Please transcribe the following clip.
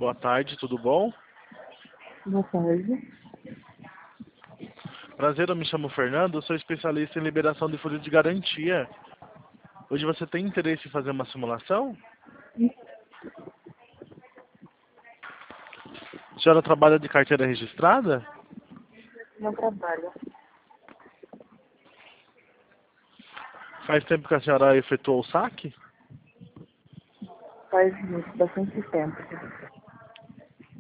Boa tarde, tudo bom? Boa tarde. Prazer, eu me chamo Fernando, sou especialista em liberação de folha de garantia. Hoje você tem interesse em fazer uma simulação? A senhora trabalha de carteira registrada? Não trabalho. Faz tempo que a senhora efetuou o saque? Faz bastante tempo.